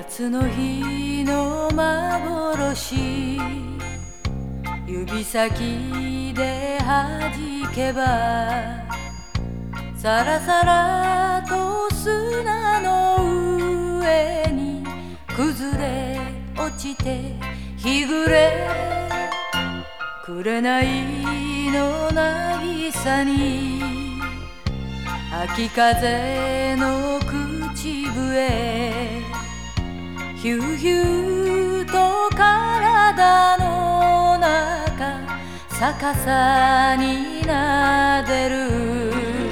夏の日の幻、指先で弾けばさらさらと砂の上に崩れ落ちて日暮れ、紅の渚に秋風の口笛、ヒューヒューと体の中逆さになでる。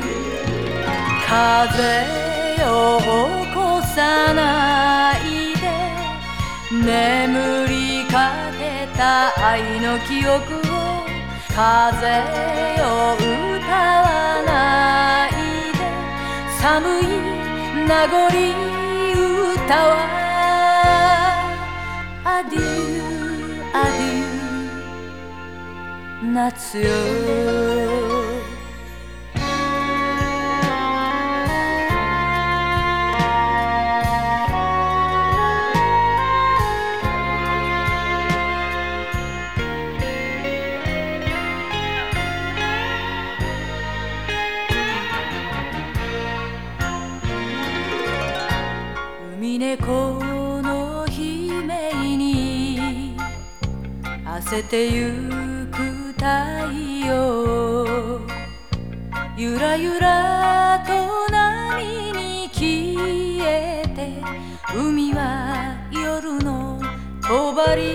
風よ起こさないで、眠りかけた愛の記憶を風よ歌わないで、寒い名残歌はアデューアデュー夏よ。海猫の悲鳴に焦ってゆく太陽、ゆらゆらと波に消えて、海は夜の帳、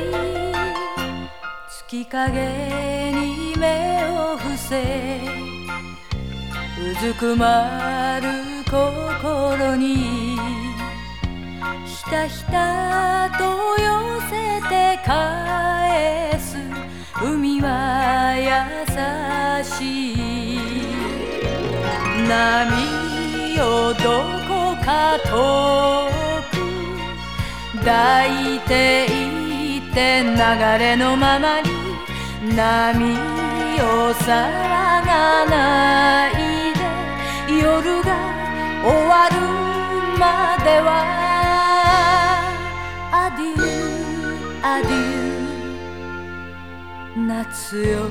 月影に目を伏せ、うずくまる心にひたひたと寄せて返す海は優しい。波よどこか遠く抱いていって流れのままに、波よ騒がないで、夜が終わるまではアデューアデュー夏よ。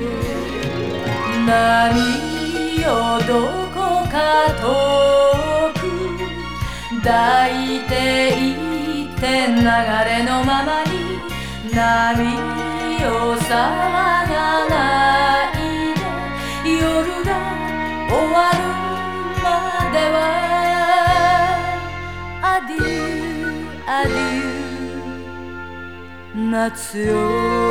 波よどこか遠く抱いていって流れのままに、波よ騒がないで、夜が終わるまではアデューアデュー夏よ。